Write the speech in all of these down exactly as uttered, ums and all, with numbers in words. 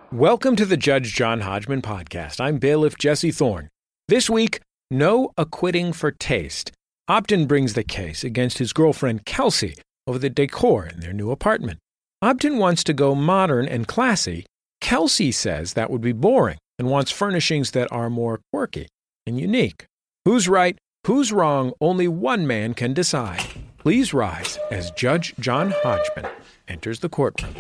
Welcome to the Judge John Hodgman podcast. I'm bailiff Jesse Thorne. This week, no acquitting for taste. Obden brings the case against his girlfriend Kelsey over the decor in their new apartment. Obden wants to go modern and classy. Kelsey says that would be boring and wants furnishings that are more quirky and unique. Who's right? Who's wrong? Only one man can decide. Please rise as Judge John Hodgman enters the courtroom.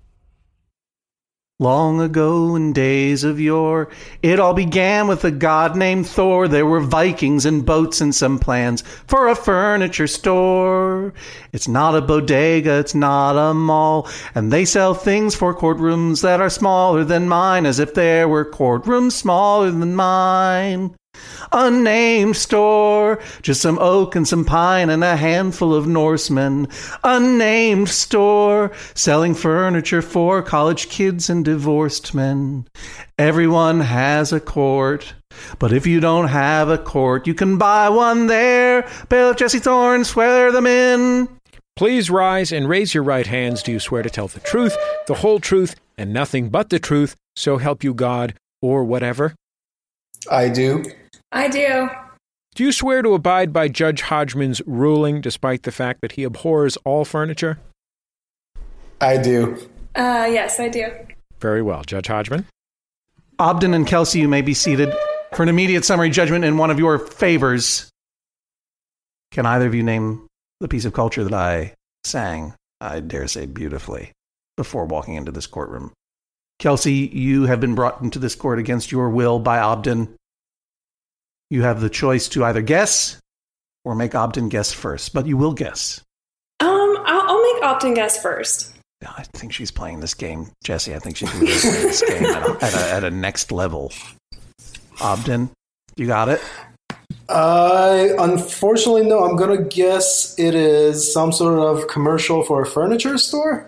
Long ago in days of yore, it all began with a god named Thor. There were Vikings and boats and some plans for a furniture store. It's not a bodega, it's not a mall, and they sell things for courtrooms that are smaller than mine, as if there were courtrooms smaller than mine. Unnamed store, just some oak and some pine and a handful of Norsemen. Unnamed store, selling furniture for college kids and divorced men. Everyone has a court, but if you don't have a court, you can buy one there. Bailiff Jesse Thorne, swear them in. Please rise and raise your right hands. Do you swear to tell the truth, the whole truth, and nothing but the truth, so help you God, or whatever? I do. I do. Do you swear to abide by Judge Hodgman's ruling, despite the fact that he abhors all furniture? I do. Uh, yes, I do. Very well. Judge Hodgman? Obden and Kelsey, you may be seated for an immediate summary judgment in one of your favors. Can either of you name the piece of culture that I sang, I dare say beautifully, before walking into this courtroom? Kelsey, you have been brought into this court against your will by Obden. You have the choice to either guess or make Obden guess first, but you will guess. Um, I'll, I'll make Obden guess first. I think she's playing this game, Jesse. I think she's really playing this game at a, at, a, at a next level. Obden, you got it? I unfortunately no. I'm gonna guess it is some sort of commercial for a furniture store.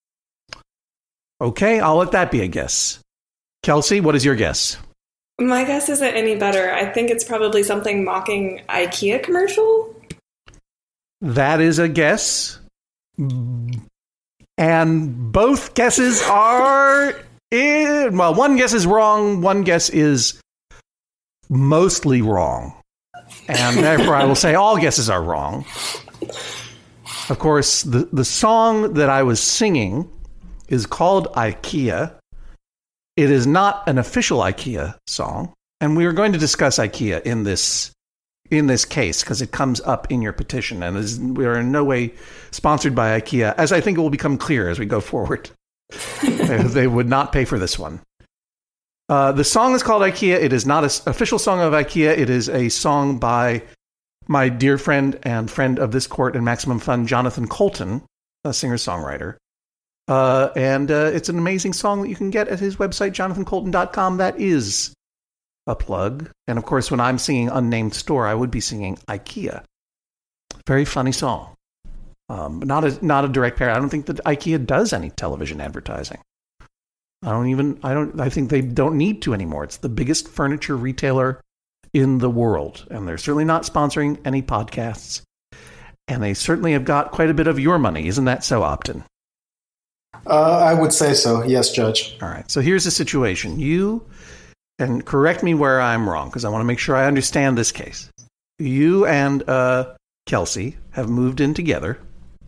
Okay, I'll let that be a guess. Kelsey, what is your guess? My guess isn't any better. I think it's probably something mocking IKEA commercial. That is a guess. And both guesses are in, well, one guess is wrong, one guess is mostly wrong. And therefore I will say all guesses are wrong. Of course, the, the song that I was singing is called IKEA. It is not an official IKEA song, and we are going to discuss IKEA in this in this case because it comes up in your petition, and is, we are in no way sponsored by IKEA, as I think it will become clear as we go forward. they, they would not pay for this one. Uh, the song is called IKEA. It is not an official song of IKEA. It is a song by my dear friend and friend of this court and Maximum Fun, Jonathan Coulton, a singer-songwriter. Uh, and uh, it's an amazing song that you can get at his website, jonathan coulton dot com. That is a plug. And of course, when I'm singing Unnamed Store, I would be singing IKEA. Very funny song. Um, not a not a direct pair. I don't think that IKEA does any television advertising. I don't even. I don't. I think they don't need to anymore. It's the biggest furniture retailer in the world, and they're certainly not sponsoring any podcasts. And they certainly have got quite a bit of your money. Isn't that so, Obden? Uh, I would say so. Yes, Judge. All right. So here's the situation. You, and correct me where I'm wrong, because I want to make sure I understand this case. You and uh, Kelsey have moved in together.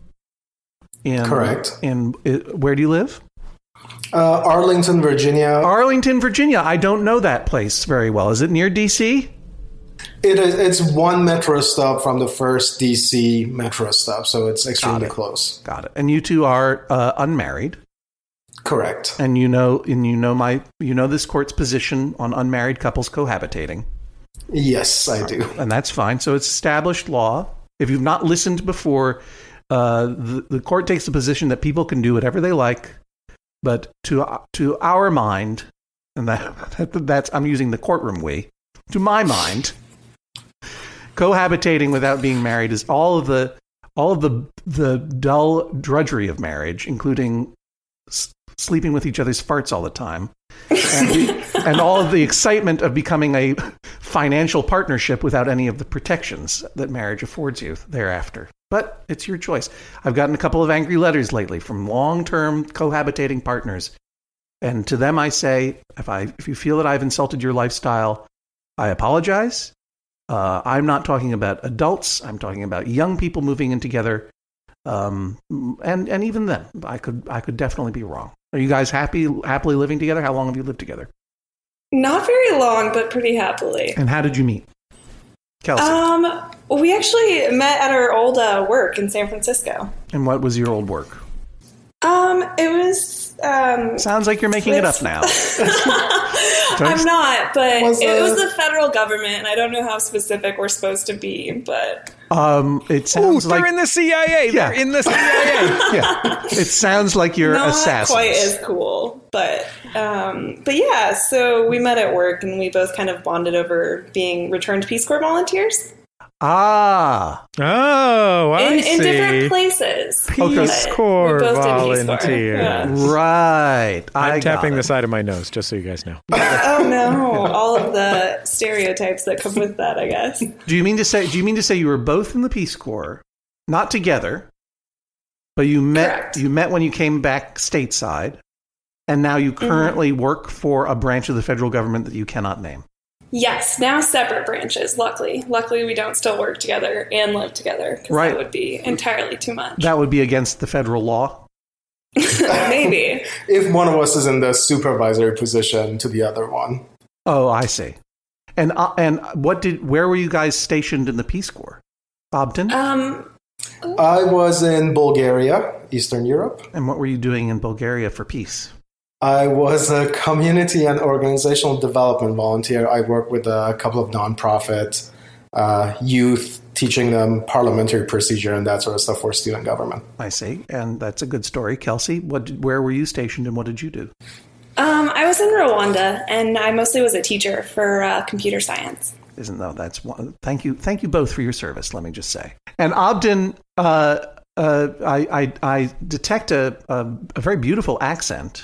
In, Correct. In uh, where do you live? Uh, Arlington, Virginia. Arlington, Virginia. I don't know that place very well. Is it near D C? It is. It's one metro stop from the first D C metro stop, so it's extremely Got it. close. Got it. And you two are uh, unmarried. Correct. And you know, and you know my, you know this court's position on unmarried couples cohabitating. Yes, I do. And that's fine. So it's established law. If you've not listened before, uh, the, the court takes the position that people can do whatever they like, but to to our mind, and that that's I'm using the courtroom we. To my mind, cohabitating without being married is all of the all of the the dull drudgery of marriage, including s- sleeping with each other's farts all the time, and, the, and all of the excitement of becoming a financial partnership without any of the protections that marriage affords you thereafter. But it's your choice. I've gotten a couple of angry letters lately from long-term cohabitating partners And to them, I say, if I if you feel that I've insulted your lifestyle, I apologize. Uh, I'm not talking about adults. I'm talking about young people moving in together. Um, and and even then, I could I could definitely be wrong. Are you guys happy happily living together? How long have you lived together? Not very long, but pretty happily. And how did you meet? Kelsey. Um, we actually met at our old uh, work in San Francisco. And what was your old work? Um, it was... Um, Sounds like you're making it up now. I'm not, but Was, uh, it was the federal government, and I don't know how specific we're supposed to be, but... Um, it Ooh, sounds they're like... in the C I A. They're Yeah. in the C I A. yeah, it sounds like you're Not assassins. quite as cool, but um, but yeah. So we met at work, and we both kind of bonded over being returned Peace Corps volunteers Ah, Oh, I in, see. in different places. Peace But Corps we both did Peace Corps. volunteers. Yeah. right. I I'm got tapping it. the side of my nose, just so you guys know. Oh no! All of the stereotypes that come with that, I guess. Do you mean to say? Do you mean to say you were both in the Peace Corps, not together, but you met? Correct. You met when you came back stateside, and now you currently mm-hmm. work for a branch of the federal government that you cannot name. Yes, now separate branches. Luckily, luckily we don't still work together and live together because Right. that would be entirely too much. That would be against the federal law. Maybe. If one of us is in the supervisory position to the other one. Oh, I see. And uh, and what did? Where were you guys stationed in the Peace Corps? Obden? Um. I was in Bulgaria, Eastern Europe. And what were you doing in Bulgaria for peace? I was a community and organizational development volunteer. I worked with a couple of nonprofit uh, youth, teaching them parliamentary procedure and that sort of stuff for student government. I see. And that's a good story. Kelsey, what? Did, where were you stationed and what did you do? Um, I was in Rwanda, and I mostly was a teacher for uh, computer science. Isn't though? That's one. Thank you. Thank you both for your service. Let me just say. And Obden, uh, uh, I, I, I detect a, a, a very beautiful accent.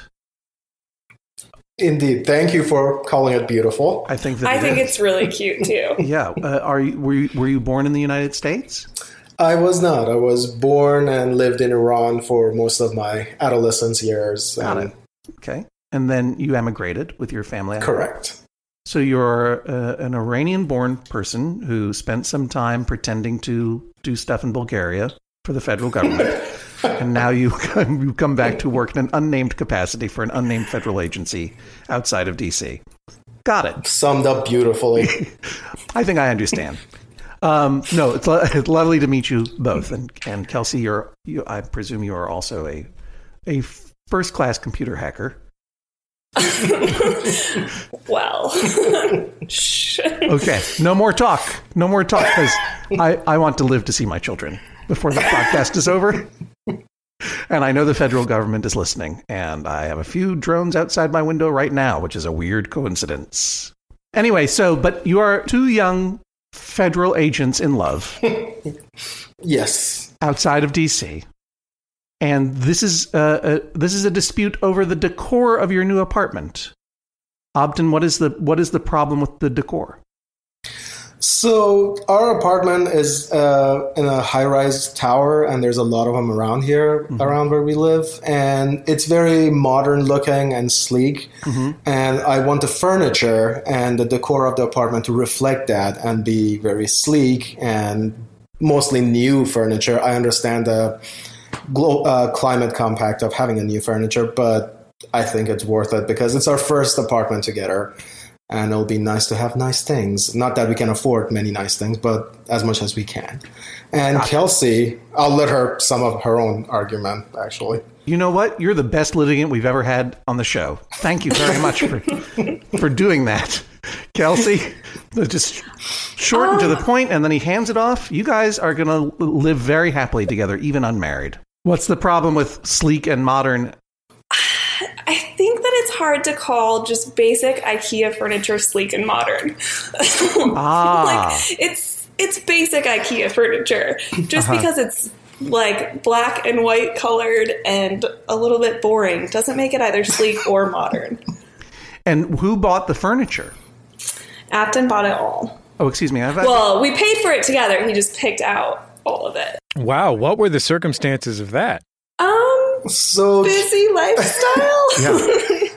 Indeed. Thank you for calling it beautiful. I think that I it think is. it's really cute too. Yeah. Uh, are you were you were you born in the United States? I was not. I was born and lived in Iran for most of my adolescence years. Got and it. Okay. And then you emigrated with your family. Correct. So you're uh, an Iranian-born person who spent some time pretending to do stuff in Bulgaria for the federal government. And now you come, you come back to work in an unnamed capacity for an unnamed federal agency outside of D C. Got it. Summed up beautifully. I think I understand. Um, no, it's, lo- it's lovely to meet you both. And, and Kelsey, you're, you, I presume you are also a a first-class computer hacker. Well. Okay, no more talk. No more talk, because I, I want to live to see my children before the podcast is over. And I know the federal government is listening, and I have a few drones outside my window right now, which is a weird coincidence. Anyway, so, but you are two young federal agents in love. Yes. Outside of D C. And this is uh, a, this is a dispute over the decor of your new apartment. Obden, what is the what is the problem with the decor? So our apartment is uh, in a high-rise tower, and there's a lot of them around here, mm-hmm. around where we live. And it's very modern-looking and sleek. Mm-hmm. And I want the furniture and the decor of the apartment to reflect that and be very sleek and mostly new furniture. I understand the Glo- uh, climate compact of having a new furniture, but I think it's worth it because it's our first apartment together, and it'll be nice to have nice things. Not that we can afford many nice things, but as much as we can. And Kelsey, I'll let her sum up her own argument, actually. You know what? You're the best litigant we've ever had on the show. Thank you very much for for doing that. Kelsey, just short and to the point, and then he hands it off. You guys are going to live very happily together, even unmarried. What's the problem with sleek and modern? I think that it's hard to call just basic IKEA furniture sleek and modern. Ah. Like, it's it's basic IKEA furniture. Just Uh-huh. because it's like black and white colored and a little bit boring doesn't make it either sleek or modern. And who bought the furniture? Apton bought it all. Oh, excuse me. I've, Well, we paid for it together. He just picked out all of it. Wow, what were the circumstances of that? Um, So busy lifestyle. Yeah.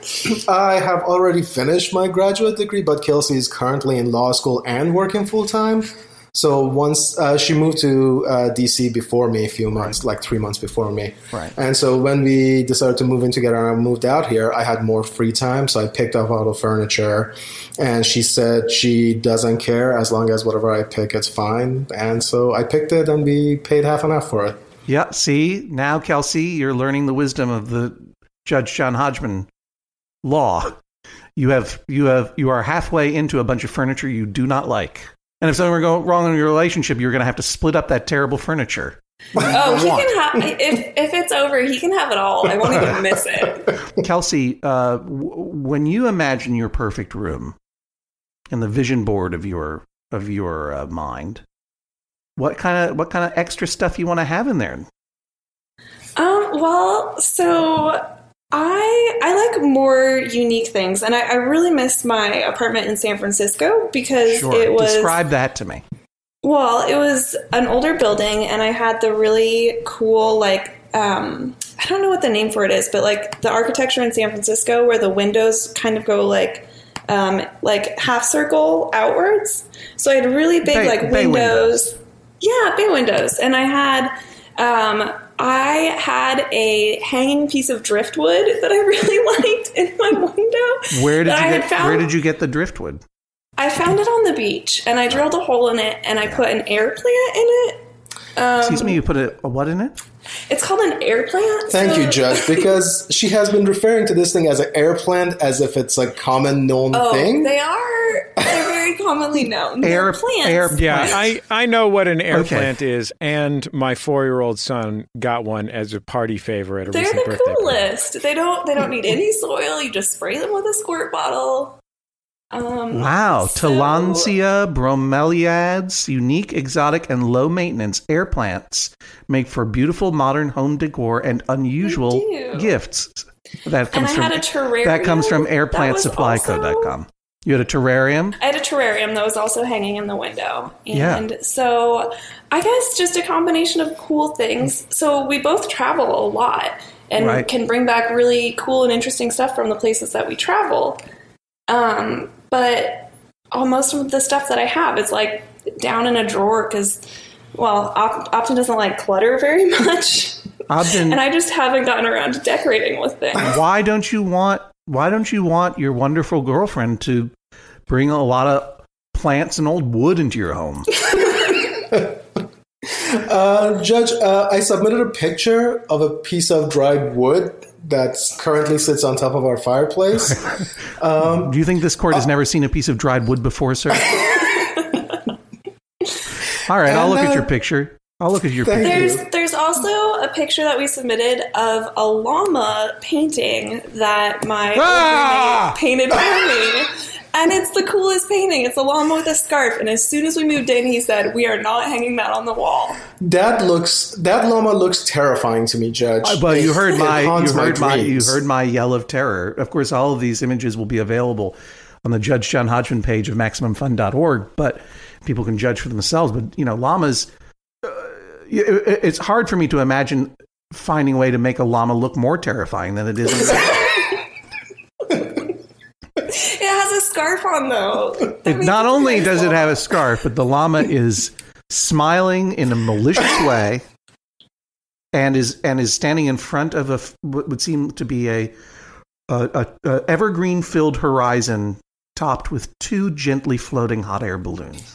I have already finished my graduate degree, but Kelsey is currently in law school and working full time. So once uh, she moved to uh, D C before me, a few months, right. like three months before me. Right. And so when we decided to move in together and I moved out here, I had more free time. So I picked up all the furniture, and she said she doesn't care as long as whatever I pick, it's fine. And so I picked it, and we paid half and half for it. Yeah. See, now, Kelsey, you're learning the wisdom of the Judge John Hodgman law. You have you have you are halfway into a bunch of furniture you do not like. And if something were going wrong in your relationship, you're going to have to split up that terrible furniture. Oh, he can have, if, if it's over, he can have it all. I won't even miss it. Kelsey, uh, w- when you imagine your perfect room and the vision board of your of your uh, mind, what kind of what kind of extra stuff you want to have in there? Um, well, so I I like more unique things, and I, I really missed my apartment in San Francisco because Sure. it was Describe that to me. well, it was an older building, and I had the really cool like um, I don't know what the name for it is, but like the architecture in San Francisco where the windows kind of go like um, like half circle outwards. So I had really big Bay- like bay windows. windows. Yeah, bay windows, and I had. Um, I had a hanging piece of driftwood that I really liked in my window. Where did that you I get? had found- Where did you get the driftwood? I found it on the beach, and I drilled a hole in it, and I put an air plant in it. Um, Excuse me, you put a, a what in it? It's called an air plant. Thank so- you, Judge, because she has been referring to this thing as an air plant as if it's a common known Oh, thing. they are. They're very commonly known. Air- They're plants. air- Yeah, I, I know what an air Okay. plant is, and my four-year-old son got one as a party favor at a They're recent the birthday party. coolest. They don't. They don't need any soil. You just spray them with a squirt bottle. Um, Wow, so- Tillandsia bromeliads, unique, exotic, and low maintenance air plants make for beautiful modern home decor and unusual do. gifts. That comes I from had a terrarium that comes from that air plant was supply co dot com. You had a terrarium? I had a terrarium that was also hanging in the window. Yeah. And so I guess just a combination of cool things. So we both travel a lot and Right. can bring back really cool and interesting stuff from the places that we travel. Um, but all, most of the stuff that I have is like down in a drawer because, well, Op- Optin doesn't like clutter very much. Ogden, And I just haven't gotten around to decorating with things. why don't you want why don't you want your wonderful girlfriend to bring a lot of plants and old wood into your home? Uh, Judge, uh, I submitted a picture of a piece of dried wood that currently sits on top of our fireplace. Do you think this court has never seen a piece of dried wood before, sir? All right, I'll look at your picture. I'll look at your Thank picture. you. There's there's also a picture that we submitted of a llama painting that my Ah! old roommate painted for me. And it's the coolest painting. It's a llama with a scarf. And as soon as we moved in, he said, "We are not hanging that on the wall." That looks that llama looks terrifying to me, Judge. Uh, Well, you heard It my haunts you heard my, you dreams. heard my yell of terror. Of course, all of these images will be available on the Judge John Hodgman page of Maximum Fun dot org, but people can judge for themselves. But you know, llamas. Uh, it, it's hard for me to imagine finding a way to make a llama look more terrifying than it is. It has a scarf on, though. That It, makes not only very does it cool. have a scarf, but the llama is smiling in a malicious way, and is and is standing in front of a f- what would seem to be a, a, a, a evergreen filled horizon topped with two gently floating hot air balloons.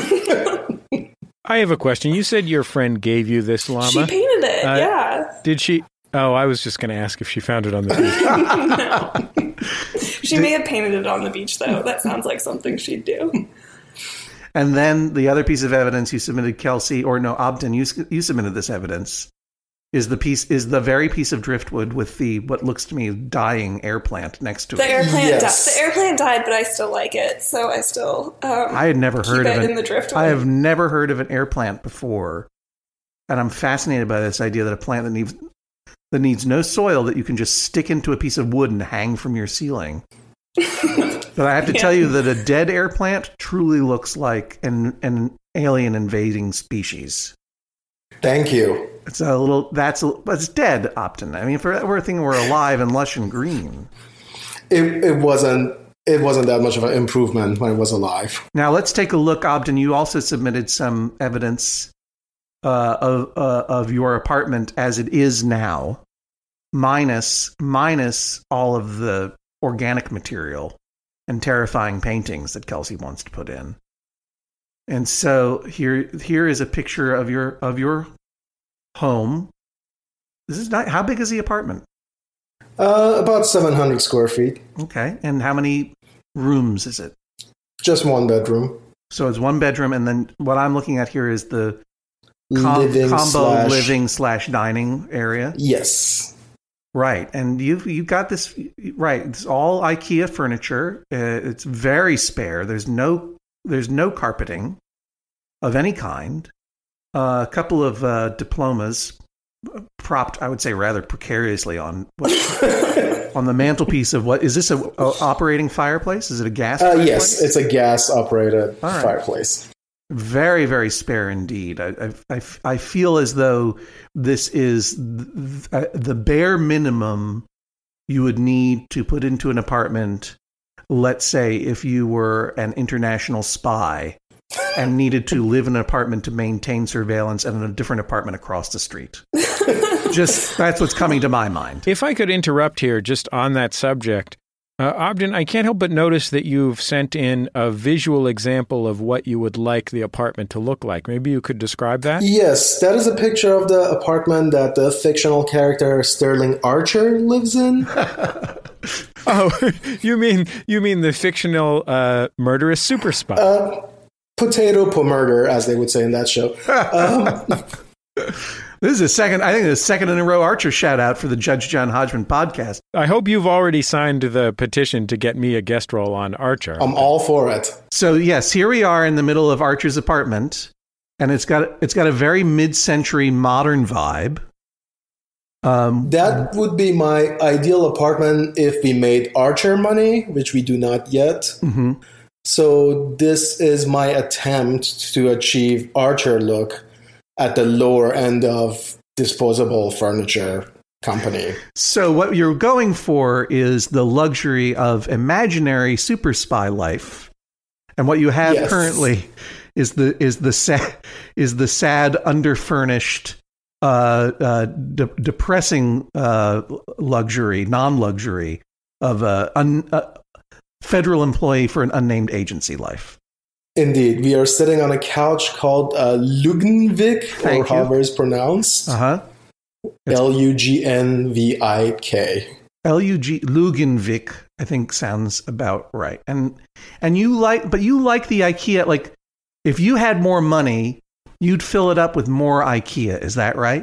I have a question. You said your friend gave you this llama. She painted it, Uh, yeah. Did she? Oh, I was just going to ask if she found it on the beach. She may have painted it on the beach, though. That sounds like something she'd do. And then the other piece of evidence you submitted, Kelsey, or no, Obden, you you submitted this evidence. Is the piece is the very piece of driftwood with the what looks to me dying air plant next to The it. air plant, Yes. di- the air plant died, but I still like it, so I still. Um, I had never keep heard it of in it. the driftwood. I have never heard of an air plant before, and I'm fascinated by this idea that a plant that needs that needs no soil that you can just stick into a piece of wood and hang from your ceiling. But I have to Yeah. tell you that a dead air plant truly looks like an an alien invading species. Thank you. It's a little that's a, but it's dead, Optin. I mean, for everything we're alive and lush and green. it, it wasn't it wasn't that much of an improvement when it was alive. Now let's take a look, Obden. You also submitted some evidence uh, of uh, of your apartment as it is now, minus minus all of the organic material and terrifying paintings that Kelsey wants to put in. And so here here is a picture of your of your home. This is not, how big is the apartment? Uh, about seven hundred square feet. Okay. And how many rooms is it? Just one bedroom. So it's one bedroom, and then what I'm looking at here is the com- living combo slash, living slash dining area. Yes. Right. And you've, you've got this, right. It's all IKEA furniture. Uh, it's very spare. There's no, there's no carpeting of any kind. Uh, a couple of uh, diplomas propped, I would say, rather precariously on what, on the mantelpiece of what is this a, a operating fireplace? Is it a gas? Uh, fireplace? yes, it's a gas operated right. fireplace. Very, very spare indeed. I, I, I, I feel as though this is the, the bare minimum you would need to put into an apartment. Let's say if you were an international spy and needed to live in an apartment to maintain surveillance and in a different apartment across the street. Just, that's what's coming to my mind. If I could interrupt here just on that subject, uh, Obden, I can't help but notice that you've sent in a visual example of what you would like the apartment to look like. Maybe you could describe that? Yes, that is a picture of the apartment that the fictional character Sterling Archer lives in. Oh, you mean you mean the fictional uh, murderous super spy? Uh, Potato po murder, as they would say in that show. Um, this is a second, I think, the second in a row Archer shout out for the Judge John Hodgman podcast. I hope you've already signed the petition to get me a guest role on Archer. I'm all for it. So yes, here we are in the middle of Archer's apartment, and it's got it's got a very mid-century modern vibe. Um, that would be my ideal apartment if we made Archer money, which we do not yet. Mm-hmm. So this is my attempt to achieve Archer look at the lower end of disposable furniture company. So what you're going for is the luxury of imaginary super spy life, and what you have yes. currently is the is the sad is the sad underfurnished, uh, uh, de- depressing uh, luxury, non-luxury of a. Un- uh, federal employee for an unnamed agency life. Indeed. We are sitting on a couch called uh, Lugnvik, or however it's pronounced. Uh-huh. L U G N V I K. L U G Lugnvik, I think sounds about right. And and you like, but you like the IKEA, like, if you had more money, you'd fill it up with more IKEA. Is that right?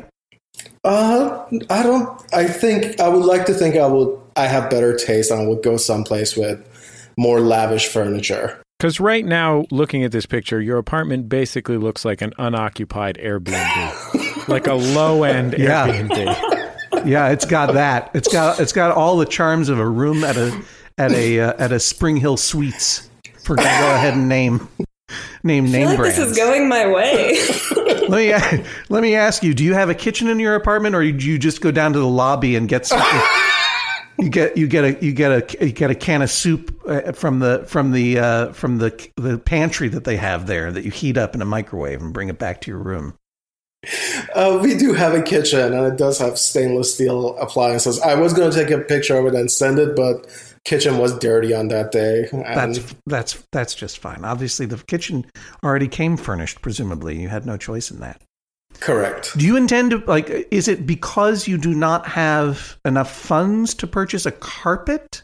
Uh, I don't, I think, I would like to think I would, I have better taste and I would go someplace with more lavish furniture. Because right now, looking at this picture, your apartment basically looks like an unoccupied Airbnb, like a low-end yeah. Airbnb. Yeah, it's got that. It's got it's got all the charms of a room at a at a uh, at a Spring Hill Suites. For go ahead and name name I feel name like brands. This is going my way. let me let me ask you: do you have a kitchen in your apartment, or do you just go down to the lobby and get some? You get you get a you get a you get a can of soup from the from the uh, from the the pantry that they have there that you heat up in a microwave and bring it back to your room. Uh, we do have a kitchen, and it does have stainless steel appliances. I was going to take a picture of it and send it, but kitchen was dirty on that day. And that's that's that's just fine. Obviously, the kitchen already came furnished. Presumably, you had no choice in that. Correct. Do you intend to, like, is it because you do not have enough funds to purchase a carpet?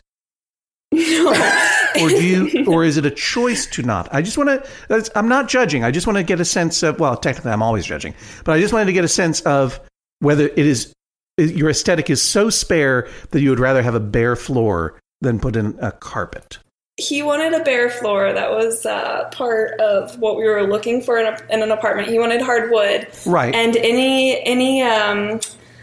No. Or do you, or is it a choice to not? I just want to, I'm not judging. I just want to get a sense of, well, technically I'm always judging, but I just wanted to get a sense of whether it is, your aesthetic is so spare that you would rather have a bare floor than put in a carpet. He wanted a bare floor. That was uh, part of what we were looking for in, a, in an apartment. He wanted hardwood. Right. And any, any, um,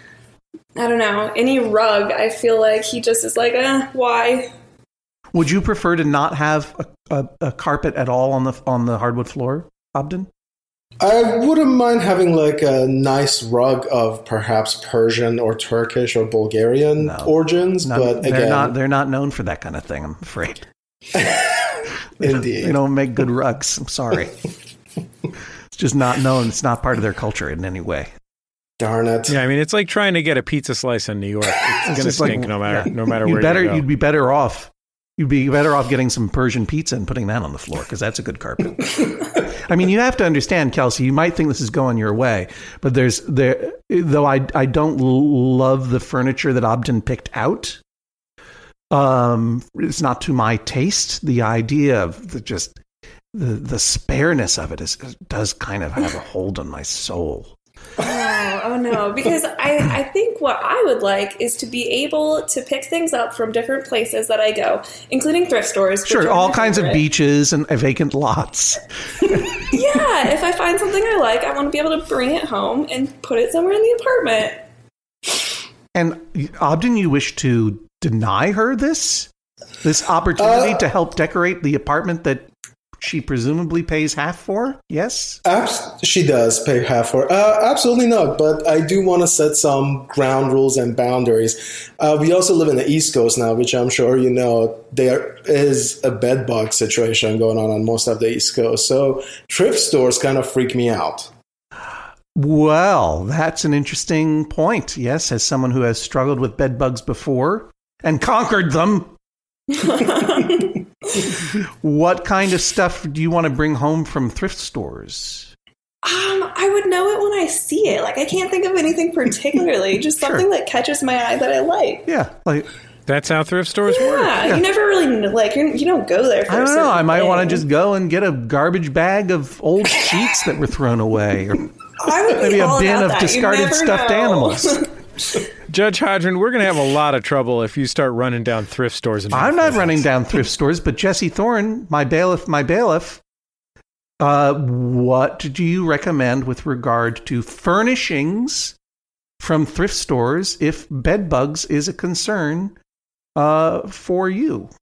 I don't know, any rug, I feel like he just is like, eh, why? Would you prefer to not have a, a, a carpet at all on the on the hardwood floor, Obden? I wouldn't mind having like a nice rug of perhaps Persian or Turkish or Bulgarian No. origins, No, but they're again, not they're not known for that kind of thing, I'm afraid. indeed. They don't make good rugs. I'm sorry. It's just not known. It's not part of their culture in any way. Darn it. Yeah, I mean, it's like trying to get a pizza slice in New York. It's, going to just like- stink no matter yeah. no matter You'd where better, you go. You'd be better off. You'd be better off getting some Persian pizza and putting that on the floor because that's a good carpet. I mean, you have to understand, Kelsey. You might think this is going your way, but there's there. Though I I don't love the furniture that Obden picked out. Um, it's not to my taste. The idea of the just the the spareness of it is does kind of have a hold on my soul. Oh, oh no, because I, I think what I would like is to be able to pick things up from different places that I go, including thrift stores. which Sure, are all my kinds of favorite. beaches and vacant lots. Yeah, if I find something I like, I want to be able to bring it home and put it somewhere in the apartment. And Obden, you wish to deny her this? This opportunity Uh, to help decorate the apartment that she presumably pays half for? Yes? Abs- she does pay half for uh, absolutely not, but I do want to set some ground rules and boundaries. Uh, we also live in the East Coast now, which I'm sure you know there is a bed bug situation going on on most of the East Coast. So thrift stores kind of freak me out. Well, that's an interesting point. Yes, as someone who has struggled with bed bugs before and conquered them. What kind of stuff do you want to bring home from thrift stores? Um, I would know it when I see it. Like, I can't think of anything particularly, just Sure. something that catches my eye that I like. Yeah, like That's how thrift stores work. Yeah, Yeah. you never really kn- like you're, you don't go there. For I a don't know. certain I might want thing. to just go and get a garbage bag of old sheets that were thrown away, or I would be maybe a all bin about of that. You discarded never stuffed know. animals. Judge Hodgman, we're going to have a lot of trouble if you start running down thrift stores. And I'm not running down thrift stores, but Jesse Thorne, my bailiff, my bailiff. Uh, what do you recommend with regard to furnishings from thrift stores if bed bugs is a concern uh, for you?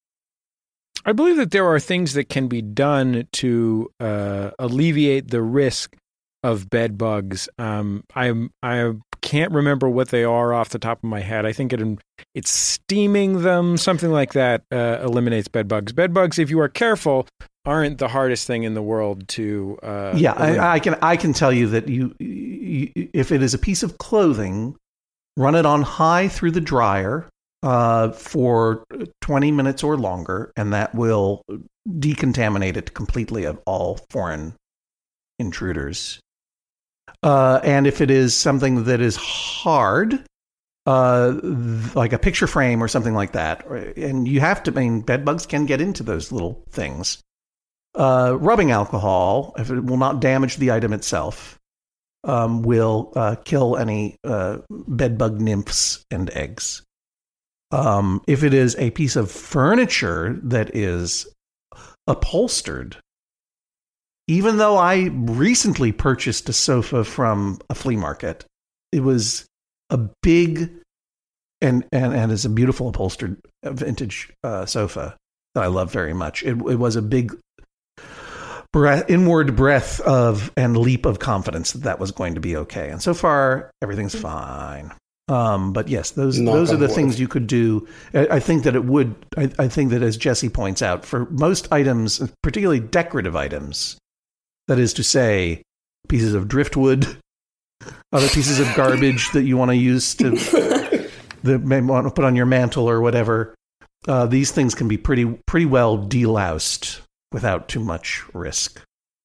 I believe that there are things that can be done to uh, alleviate the risk of bed bugs. Um, I I can't remember what they are off the top of my head. I think it it's steaming them, something like that, uh, eliminates bed bugs. Bed bugs, if you are careful, aren't the hardest thing in the world to. Uh, Yeah, eliminate. I, I can I can tell you that you, you if it is a piece of clothing, run it on high through the dryer uh, for twenty minutes or longer, and that will decontaminate it completely of all foreign intruders. Uh, and if it is something that is hard, uh, th- like a picture frame or something like that, or- and you have to, I mean, bed bugs can get into those little things. Uh, rubbing alcohol, if it will not damage the item itself, um, will uh, kill any uh, bed bug nymphs and eggs. Um, if it is a piece of furniture that is upholstered, even though I recently purchased a sofa from a flea market, it was a big and and, and is a beautiful upholstered vintage uh, sofa that I love very much. It, it was a big breath, inward breath of and leap of confidence that that was going to be okay. And so far, everything's fine. Um, but yes, those Knock those are on the wood. things you could do. I, I think that it would. I, I think that, as Jesse points out, for most items, particularly decorative items, that is to say, pieces of driftwood, other pieces of garbage that you want to use to that may want to put on your mantle or whatever. Uh, these things can be pretty pretty well deloused without too much risk.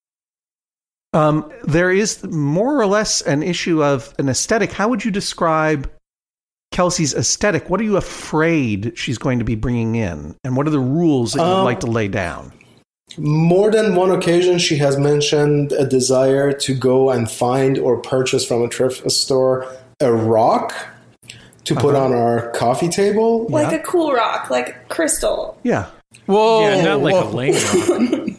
Um, there is more or less an issue of an aesthetic. How would you describe Kelsey's aesthetic? What are you afraid she's going to be bringing in? And what are the rules that you'd Um, like to lay down? More than one occasion, she has mentioned a desire to go and find or purchase from a thrift store a rock to put Uh-huh. on our coffee table. Like Yeah. a cool rock, like crystal. Yeah. Whoa! yeah, not like whoa. a lane rock.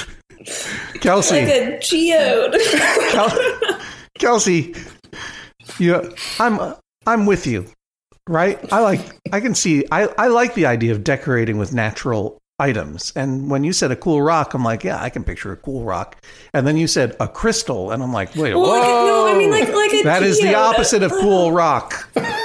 Kelsey. Like a geode. Kel- Kelsey, you, I'm I'm with you, right? I like I can see I, I like the idea of decorating with natural items. And when you said a cool rock, I'm like, yeah, I can picture a cool rock. And then you said a crystal, and I'm like, wait, well, whoa. Like, no, I mean like like a that geode. is the opposite of cool rock.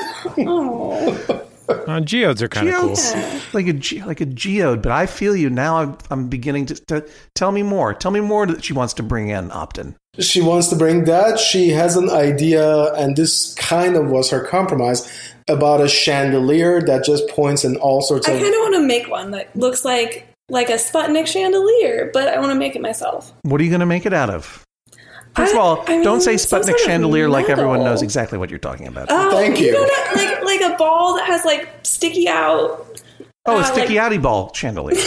Oh. Uh, geodes are kind of cool. Yeah. Like a ge- like a geode, but I feel you now. I'm, I'm beginning to, to tell me more. Tell me more that she wants to bring in, Optin. She wants to bring that. She has an idea, and this kind of was her compromise, about a chandelier that just points in all sorts I of... kind of want to make one that looks like like a Sputnik chandelier, but I want to make it myself. What are you going to make it out of? First I, of all, I mean, don't say some Sputnik sort of chandelier like everyone metal. knows exactly what you're talking about. Oh, Thank you. You know that, like like a ball that has like sticky out. oh, a uh, sticky like, outy ball chandelier.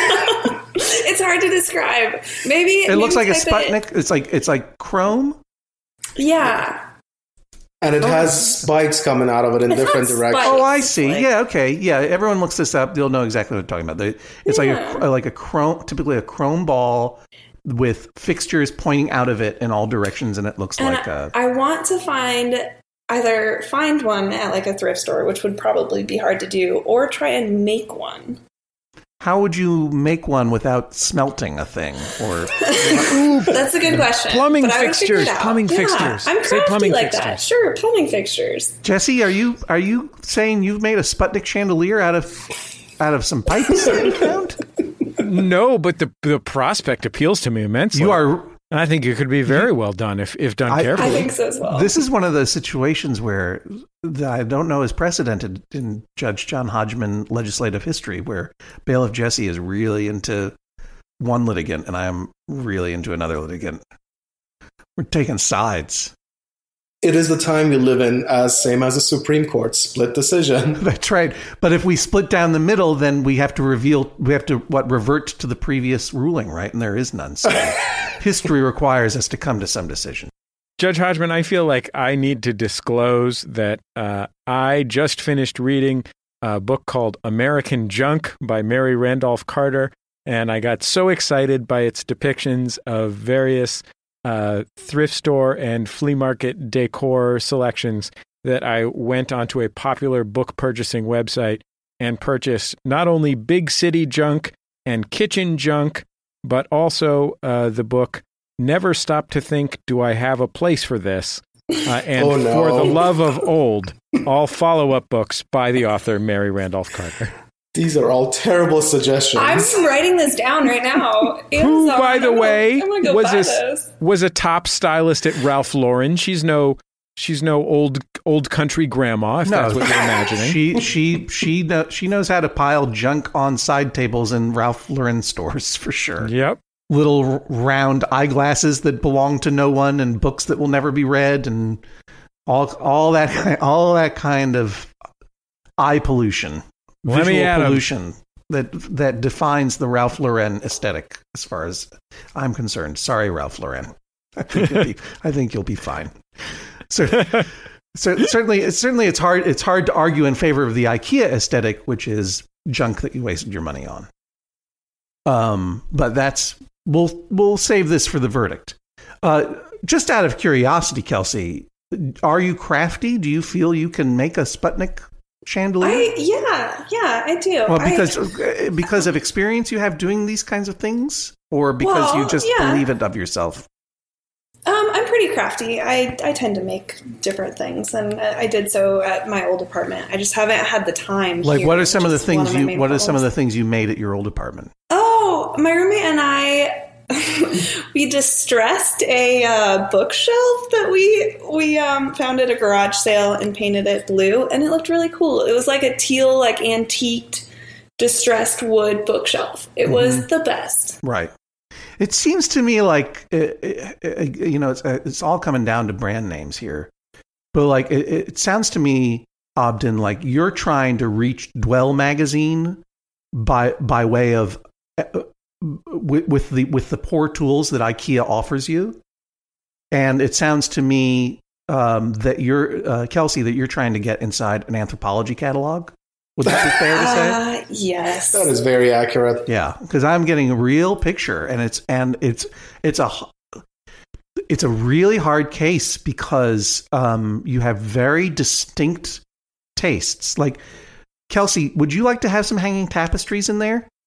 It's hard to describe. Maybe It maybe looks like a type Sputnik. It, It's like it's like chrome. yeah. And it has spikes coming out of it in It's different not directions. spikes. Oh, I see. Like- yeah, okay. Yeah, everyone looks this up. They'll know exactly what we're talking about. They- It's Yeah. like a like a chrome, typically a chrome ball with fixtures pointing out of it in all directions, and it looks And like a. I, I want to find either find one at like a thrift store, which would probably be hard to do, or try and make one. How would you make one without smelting a thing? Or That's a good question. Plumbing but I would figure it fixtures, out. plumbing Yeah, fixtures. I'm Say crafty plumbing like that. fixtures. Sure, plumbing fixtures. Jesse, are you are you saying you've made a Sputnik chandelier out of out of some pipes that you found? No, but the the prospect appeals to me immensely. You are. And I think it could be very well done if, if done I- carefully. I think so as well. This is one of those situations where that I don't know is precedented in Judge John Hodgman legislative history, where Bailiff Jesse is really into one litigant and I am really into another litigant. We're taking sides. It is the time we live in, as same as the Supreme Court, split decision. That's right. But if we split down the middle, then we have to reveal, we have to, what, revert to the previous ruling, right? And there is none. So history requires us to come to some decision. Judge Hodgman, I feel like I need to disclose that uh, I just finished reading a book called American Junk by Mary Randolph Carter, and I got so excited by its depictions of various uh, thrift store and flea market decor selections that I went onto a popular book purchasing website and purchased not only big city junk and kitchen junk, but also uh, the book Never Stop to Think, Do I Have a Place for This? Uh, and Oh, no. For the Love of Old, all follow-up books by the author Mary Randolph Carter. These are all terrible suggestions. I'm writing this down right now. Who, Amazon, by the I'm gonna- way, I'm gonna go was buy a, those. was a top stylist at Ralph Lauren. She's no she's no old old country grandma, if that's what you're imagining. She she she know, she knows how to pile junk on side tables in Ralph Lauren stores for sure. Yep. Little r- round eyeglasses that belong to no one, and books that will never be read, and all all that all that kind of eye pollution, Let me visual add 'em. pollution that that defines the Ralph Lauren aesthetic, as far as I'm concerned. Sorry, Ralph Lauren. I think you'll be, I think you'll be fine. So, so certainly, it's certainly it's hard it's hard to argue in favor of the IKEA aesthetic, which is junk that you wasted your money on. Um, but that's we'll we'll save this for the verdict. Uh, just out of curiosity, Kelsey, are you crafty? Do you feel you can make a Sputnik chandelier? I yeah yeah I do. well, I- because because of experience you have doing these kinds of things, or because you Well, just yeah. believe it of yourself. Um, I'm pretty crafty. I, I tend to make different things, and I did so at my old apartment. I just haven't had the time. Like, here, what are some of the which is one things my you? main What are some of the problems. things you made at your old apartment? Oh, my roommate and I, we distressed a uh, bookshelf that we we um, found at a garage sale and painted it blue, and it looked really cool. It was like a teal, like antiqued, distressed wood bookshelf. It was the best. Right. It seems to me like uh, uh, you know it's uh, it's all coming down to brand names here, but like it, it sounds to me, Obden, like you're trying to reach Dwell magazine by by way of uh, with, with the with the poor tools that IKEA offers you, and it sounds to me um, that you're uh, Kelsey that you're trying to get inside an anthropology catalog. Would that be fair to say? Uh, yes. That is very accurate. Yeah, because I'm getting a real picture, and it's and it's it's a it's a really hard case because um, you have very distinct tastes. Like Kelsey, would you like to have some hanging tapestries in there?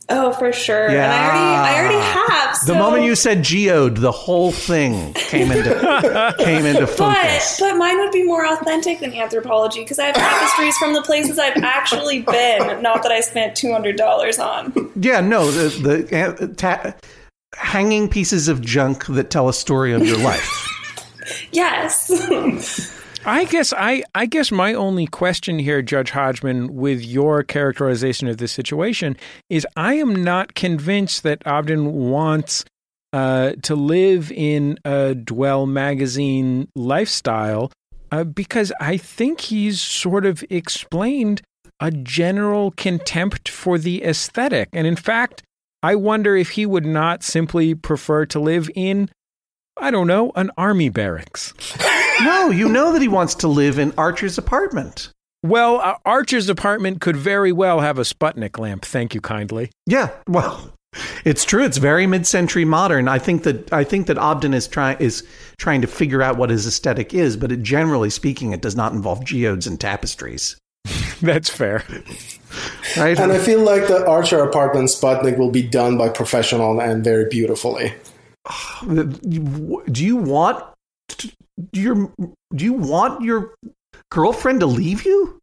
Oh, for sure. Yeah. And I already, I already have. So. The moment you said geode, the whole thing came into came into focus. But, but mine would be more authentic than Anthropologie because I have tapestries from the places I've actually been, not that I spent two hundred dollars on. Yeah, no, the, the uh, ta- hanging pieces of junk that tell a story of your life. Yes. I guess I, I guess my only question here, Judge Hodgman, with your characterization of the situation is I am not convinced that Obden wants uh, to live in a Dwell magazine lifestyle uh, because I think he's sort of explained a general contempt for the aesthetic. And in fact, I wonder if he would not simply prefer to live in, I don't know, an army barracks. No, you know that he wants to live in Archer's apartment. Well, uh, Archer's apartment could very well have a Sputnik lamp. Thank you kindly. Yeah, well, it's true. It's very mid-century modern. I think that I think that Obden is trying is trying to figure out what his aesthetic is, but it, generally speaking, it does not involve geodes and tapestries. That's fair. Right? And I feel like the Archer apartment Sputnik will be done by professional and very beautifully. Do you want to, do your do you want your girlfriend to leave you?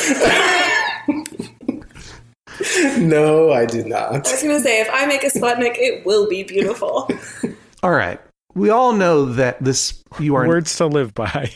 No, I do not. I was going to say, if I make a Sputnik, it will be beautiful. All right. We all know that this you are words to live by.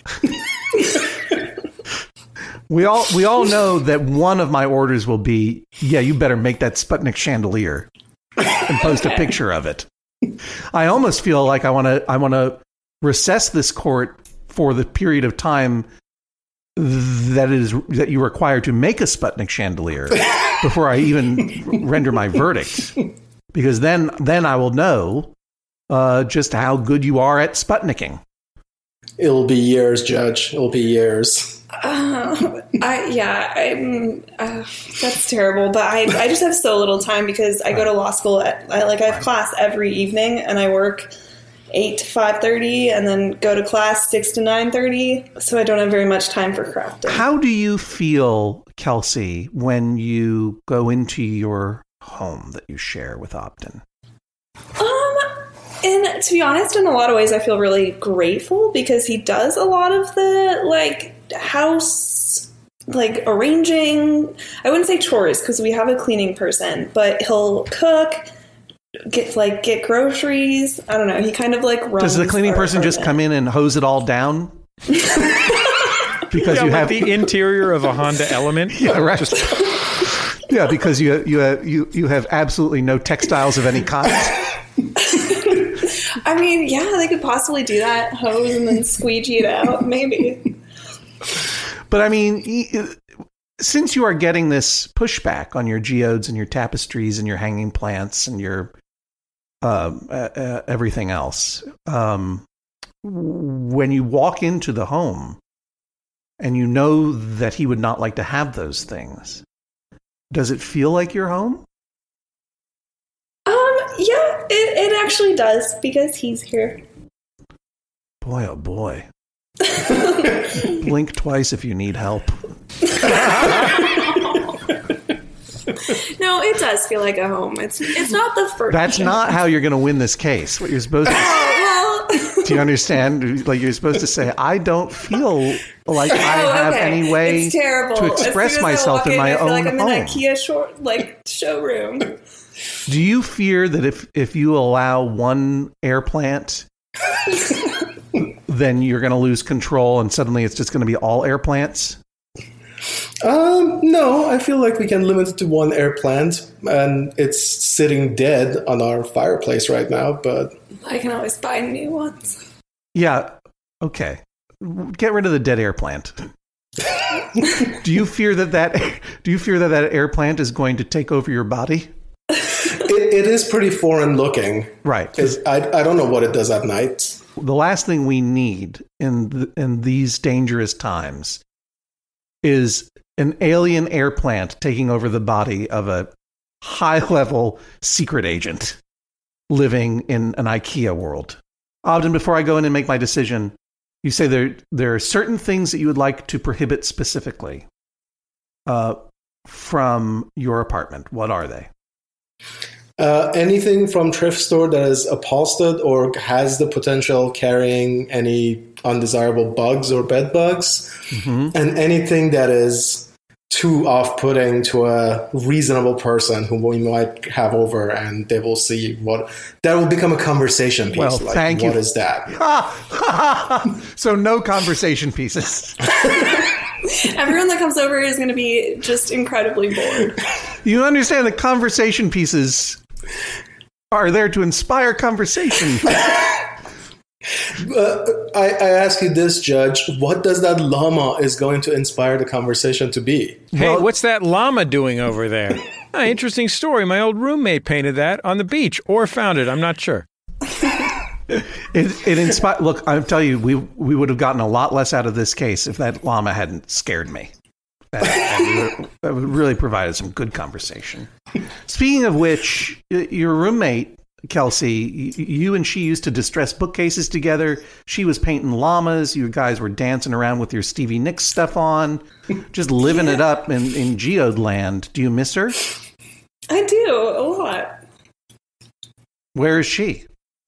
We all we all know that one of my orders will be, yeah, you better make that Sputnik chandelier and post a picture of it. I almost feel like I want to I want to recess this court for the period of time that is that you require to make a Sputnik chandelier before I even render my verdict, because then then I will know uh, just how good you are at Sputniking. It'll be years, Judge. It'll be years. Uh, I yeah, I'm. Uh, that's terrible. But I I just have so little time because I go to law school at I, like I have class every evening and I work eight to five thirty and then go to class six to nine thirty. So I don't have very much time for crafting. How do you feel, Kelsey, when you go into your home that you share with Obden? Um, and to be honest, in a lot of ways, I feel really grateful because he does a lot of the like house, like arranging. I wouldn't say chores because we have a cleaning person, but he'll cook, get like get groceries. I don't know. He kind of like runs. Does the cleaning person just come in and hose it all down? Because yeah, you like have the interior of a Honda Element. Yeah, right. Just, yeah, because you you have, you you have absolutely no textiles of any kind. I mean, yeah, they could possibly do that, hose and then squeegee it out, maybe. But I mean, since you are getting this pushback on your geodes and your tapestries and your hanging plants and your uh, uh, everything else, um, when you walk into the home and you know that he would not like to have those things, does it feel like your home? Um, yeah, it, it actually does because he's here. Boy, oh boy. Blink twice if you need help. No, it does feel like a home. It's it's not the first. That's not how you're going to win this case. What you're supposed to Oh, well. Do you understand? Like, you're supposed to say, I don't feel like I have Oh, okay. any way It's terrible. to express as soon as myself I walk in my I feel own like I'm home. in an IKEA short, like showroom. Do you fear that if, if you allow one air plant, then you're going to lose control and suddenly it's just going to be all air plants? Um, no, I feel like we can limit it to one air plant, and it's sitting dead on our fireplace right now, but... I can always buy new ones. Yeah, okay. Get rid of the dead air plant. Do you fear that that do you fear that that air plant is going to take over your body? It, it is pretty foreign looking. Right. It's, I, I don't know what it does at night. The last thing we need in the, in these dangerous times is an alien air plant taking over the body of a high-level secret agent living in an IKEA world. Obden, before I go in and make my decision, you say there there are certain things that you would like to prohibit specifically uh, from your apartment. What are they? Uh, anything from thrift store that is upholstered or has the potential carrying any undesirable bugs or bed bugs, mm-hmm. and anything that is too off-putting to a reasonable person who we might have over, and they will see what that will become a conversation piece. Well, like, thank what you. is that? So no conversation pieces. Everyone that comes over is going to be just incredibly bored. You understand that conversation pieces are there to inspire conversation. Uh, I, I ask you this, Judge. What does that llama is going to inspire the conversation to be? Hey, Well- what's that llama doing over there? Ah, interesting story. My old roommate painted that on the beach, or found it. I'm not sure. It, it inspired. Look, I'll tell you, we we would have gotten a lot less out of this case if that llama hadn't scared me. That, that, we were, that would really provided some good conversation. Speaking of which, y- your roommate, Kelsey, y- you and she used to distress bookcases together. She was painting llamas. You guys were dancing around with your Stevie Nicks stuff on, just living yeah. it up in, in Geode land. Do you miss her? I do, a lot. Where is she?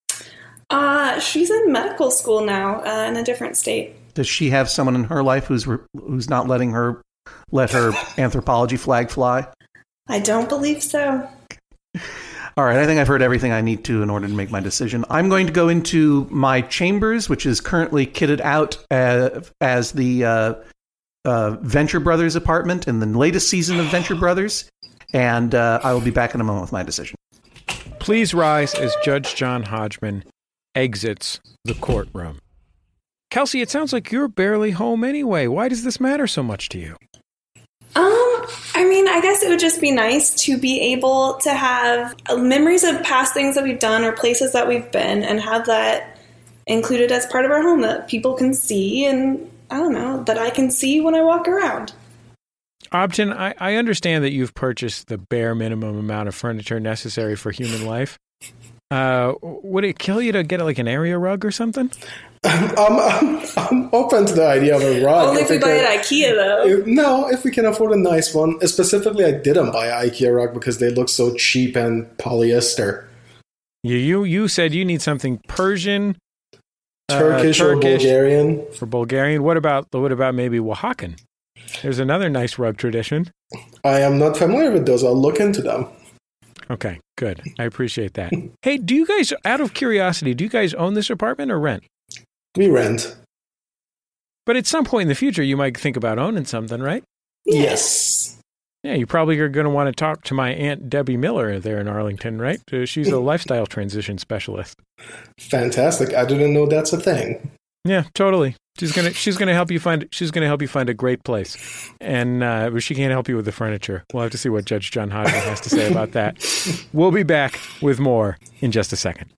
Uh, she's in medical school now, uh, in a different state. Does she have someone in her life who's re- who's not letting her let her anthropology flag fly? I don't believe so. All right, I think I've heard everything I need to in order to make my decision. I'm going to go into my chambers, which is currently kitted out as, as the uh, uh, Venture Brothers apartment in the latest season of Venture Brothers, and uh, I will be back in a moment with my decision. Please rise as Judge John Hodgman exits the courtroom. Kelsey, it sounds like you're barely home anyway. Why does this matter so much to you? Um, I mean, I guess it would just be nice to be able to have memories of past things that we've done or places that we've been and have that included as part of our home that people can see and, I don't know, that I can see when I walk around. Obton, I, I understand that you've purchased the bare minimum amount of furniture necessary for human life. Uh, would it kill you to get like an area rug or something? I'm, I'm, I'm open to the idea of a rug. Only if, if we buy it at IKEA, though. If, no, if we can afford a nice one. Specifically, I didn't buy an IKEA rug because they look so cheap and polyester. You you, you said you need something Persian, Turkish, uh, Turkish or Bulgarian. For Bulgarian, what about what about maybe Oaxacan? There's another nice rug tradition. I am not familiar with those. I'll look into them. Okay, good. I appreciate that. Hey, do you guys, out of curiosity, do you guys own this apartment or rent? We rent. But at some point in the future, you might think about owning something, right? Yes. Yeah, you probably are going to want to talk to my Aunt Debbie Miller there in Arlington, right? Uh, she's a lifestyle transition specialist. Fantastic. I didn't know that's a thing. Yeah, totally. She's gonna she's gonna help you find she's gonna help you find a great place, and uh, she can't help you with the furniture. We'll have to see what Judge John Hodgman has to say about that. We'll be back with more in just a second.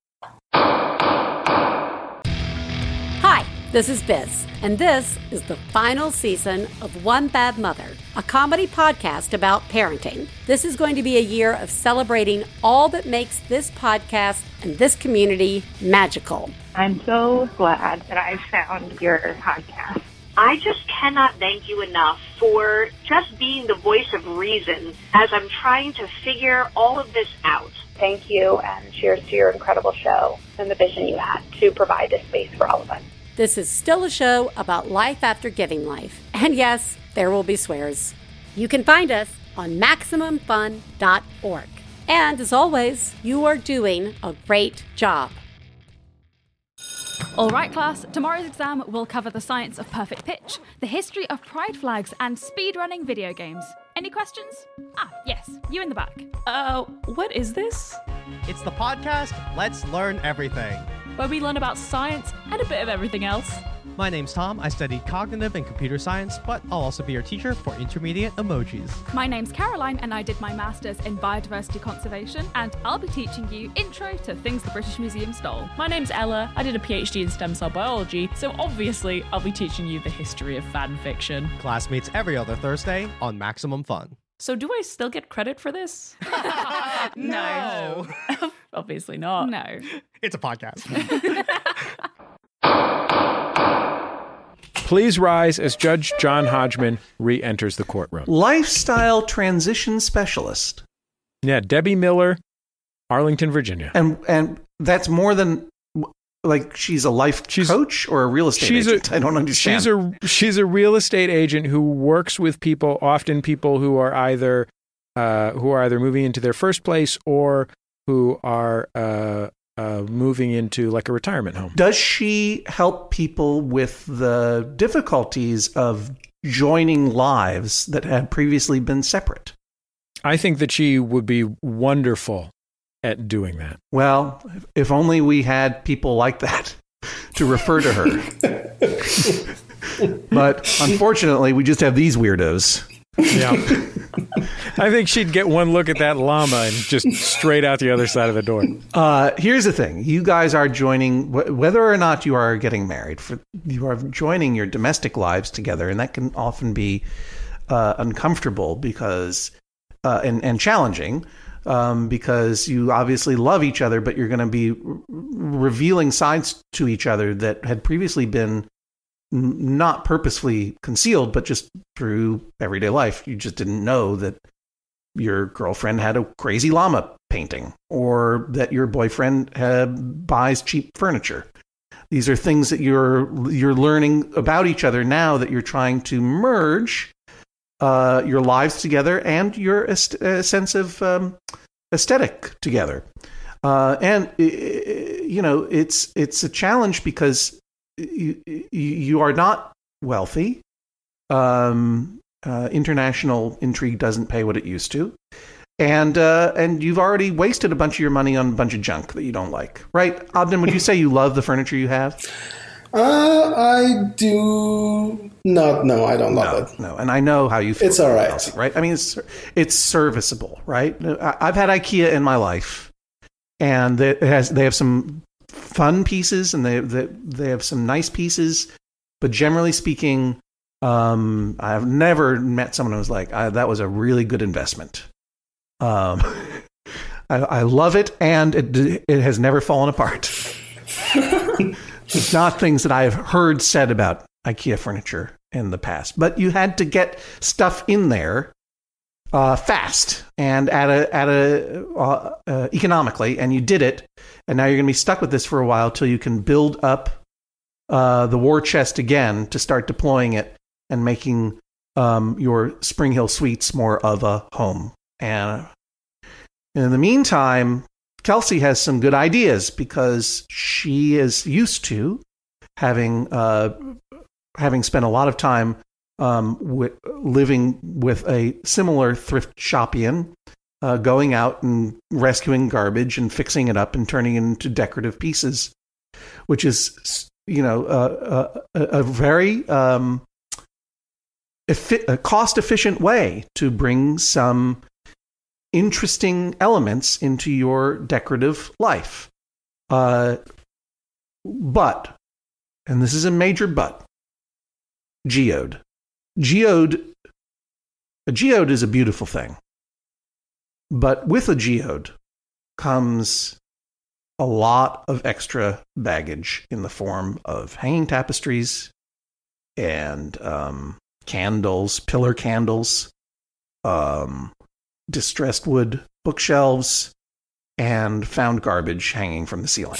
Hi, this is Biz, and this is the final season of One Bad Mother, a comedy podcast about parenting. This is going to be a year of celebrating all that makes this podcast and this community magical. I'm so glad that I found your podcast. I just cannot thank you enough for just being the voice of reason as I'm trying to figure all of this out. Thank you, and cheers to your incredible show and the vision you had to provide this space for all of us. This is still a show about life after giving life. And yes, there will be swears. You can find us on maximum fun dot org. And as always, you are doing a great job. All right, class, tomorrow's exam will cover the science of perfect pitch, the history of pride flags, and speedrunning video games. Any questions? Ah, yes, you in the back. Uh, what is this? It's the podcast Let's Learn Everything, where we learn about science and a bit of everything else. My name's Tom. I studied cognitive and computer science, but I'll also be your teacher for intermediate emojis. My name's Caroline, and I did my master's in biodiversity conservation, and I'll be teaching you intro to things the British Museum stole. My name's Ella. I did a PhD in stem cell biology, so obviously I'll be teaching you the history of fan fiction. Class meets every other Thursday on Maximum Fun. So do I still get credit for this? No. Obviously not. No. It's a podcast. Please rise as Judge John Hodgman re-enters the courtroom. Lifestyle transition specialist. Yeah, Debbie Miller, Arlington, Virginia. And and that's more than like she's a life she's, coach or a real estate she's agent. A, I don't understand. She's a she's a real estate agent who works with people, often people who are either uh, who are either moving into their first place or who are uh, uh, moving into like a retirement home. Does she help people with the difficulties of joining lives that had previously been separate? I think that she would be wonderful at doing that. Well, if only we had people like that to refer to her. But unfortunately, we just have these weirdos. Yeah. I think she'd get one look at that llama and just straight out the other side of the door. Uh, here's the thing. You guys are joining, whether or not you are getting married, for, you are joining your domestic lives together, and that can often be uh, uncomfortable because uh, and, and challenging. Um, because you obviously love each other, but you're going to be re- revealing sides to each other that had previously been n- not purposefully concealed, but just through everyday life. You just didn't know that your girlfriend had a crazy llama painting or that your boyfriend had, buys cheap furniture. These are things that you're you're learning about each other now that you're trying to merge Uh, your lives together and your est- uh, sense of um, aesthetic together, uh, and you know it's it's a challenge because you you are not wealthy. Um, uh, international intrigue doesn't pay what it used to, and uh, and you've already wasted a bunch of your money on a bunch of junk that you don't like, right? Abden, would you say you love the furniture you have? Uh, I do not. No, I don't love no, it. No, and I know how you feel. It's all right, Kelsey, right? I mean, it's it's serviceable, right? I've had IKEA in my life, and it has they have some fun pieces, and they they they have some nice pieces, but generally speaking, um, I've never met someone who was like, I, "That was a really good investment." Um, I, I love it, and it it has never fallen apart. It's not things that I've heard said about IKEA furniture in the past, but you had to get stuff in there uh, fast and at a at a uh, uh, economically, and you did it. And now you're going to be stuck with this for a while till you can build up uh, the war chest again to start deploying it and making um, your Spring Hill Suites more of a home. And in the meantime, Kelsey has some good ideas because she is used to having uh, having spent a lot of time um, with, living with a similar thrift shopian, uh, going out and rescuing garbage and fixing it up and turning it into decorative pieces, which is, you know, uh, a, a very um, effi- a cost-efficient way to bring some interesting elements into your decorative life. Uh, but, and this is a major but, geode. Geode, a geode is a beautiful thing. But with a geode comes a lot of extra baggage in the form of hanging tapestries and um, candles, pillar candles, um, distressed wood bookshelves, and found garbage hanging from the ceiling.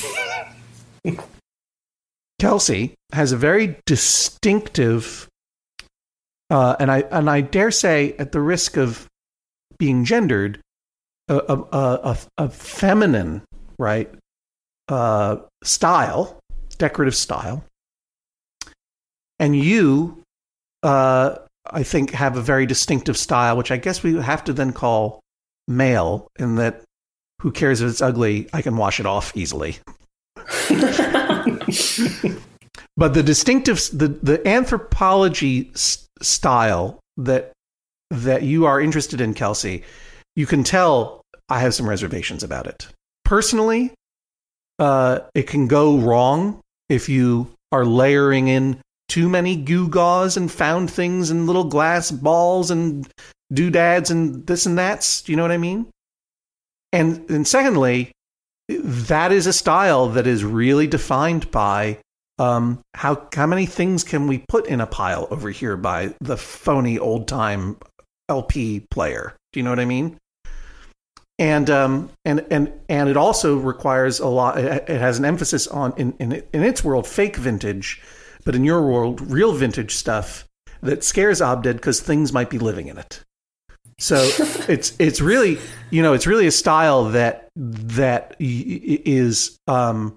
Kelsey has a very distinctive, uh, and I and I dare say, at the risk of being gendered, a a, a, a feminine, right, uh, style, decorative style, and you. Uh, I think, have a very distinctive style, which I guess we have to then call male, in that who cares if it's ugly? I can wash it off easily. But the distinctive, the, the anthropology s- style that that you are interested in, Kelsey, you can tell I have some reservations about it. Personally, uh, it can go wrong if you are layering in too many gewgaws and found things and little glass balls and doodads and this and that's. Do you know what I mean? And and secondly, that is a style that is really defined by um, how how many things can we put in a pile over here by the phony old time L P player. Do you know what I mean? and um, and and and it also requires a lot. It has an emphasis on in in, in its world fake vintage, but in your world real vintage stuff that scares Abded because things might be living in it. So it's it's really you know it's really a style that that is um,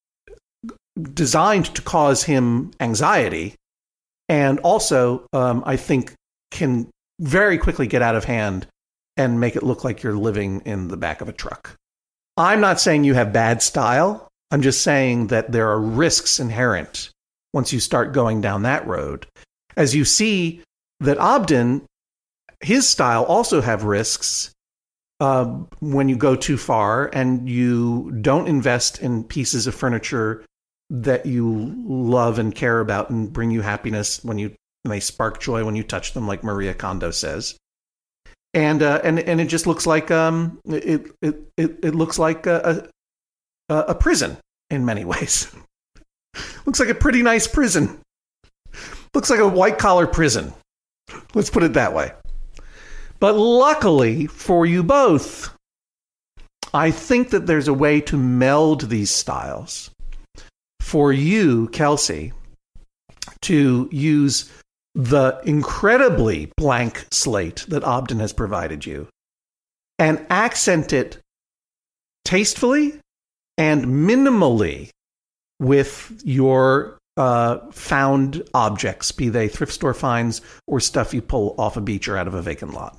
designed to cause him anxiety, and also um, I think can very quickly get out of hand and make it look like you're living in the back of a truck. I'm not saying you have bad style. I'm just saying that there are risks inherent once you start going down that road. As you see that Obden, his style also have risks uh, when you go too far and you don't invest in pieces of furniture that you love and care about and bring you happiness when you when they spark joy when you touch them, like Maria Kondo says. And uh, and and it just looks like um it it it, it looks like a, a a prison in many ways. Looks like a pretty nice prison. Looks like a white collar prison. Let's put it that way. But luckily for you both, I think that there's a way to meld these styles. For you, Kelsey, to use the incredibly blank slate that Obden has provided you and accent it tastefully and minimally with your uh, found objects, be they thrift store finds or stuff you pull off a beach or out of a vacant lot.